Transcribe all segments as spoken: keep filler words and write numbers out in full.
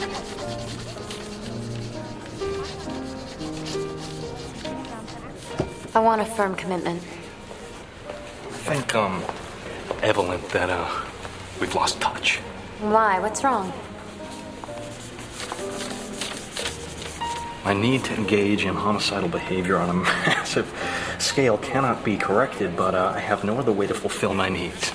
I want a firm commitment. I think, um, Evelyn, that, uh, we've lost touch. Why? What's wrong? My need to engage in homicidal behavior on a massive scale cannot be corrected, but uh, I have no other way to fulfill my needs.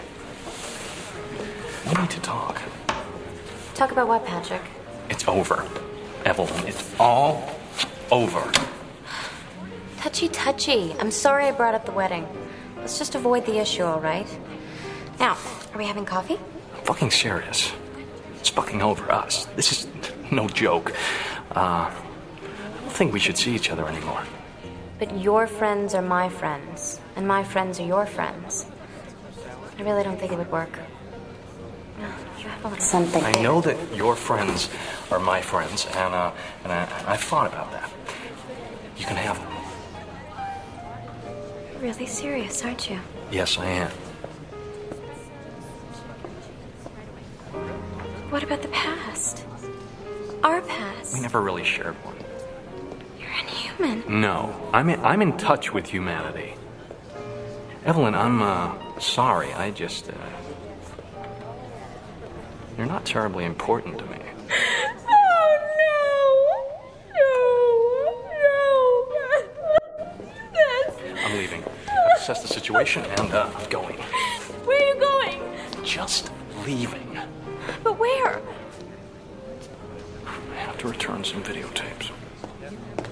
We need to talk. Talk about what, Patrick? It's over, Evelyn. It's all over. Touchy, touchy. I'm sorry I brought up the wedding. Let's just avoid the issue, all right? Now, are we having coffee? I'm fucking serious. It's fucking over us. This is no joke. Uh, I don't think we should see each other anymore. But your friends are my friends, and my friends are your friends. I really don't think it would work. You have a little something. I know that your friends are my friends, and uh, and I, I've thought about that. You can have them. Really serious, aren't you? Yes, I am. What about the past? Our past? We never really shared one. You're inhuman. No, I'm in, I'm in touch with humanity. Evelyn, I'm uh, sorry. I just, uh, you're not terribly important to me. I'm leaving. I've assessed the situation and uh, I'm going. Where are you going? Just leaving. But where? I have to return some videotapes.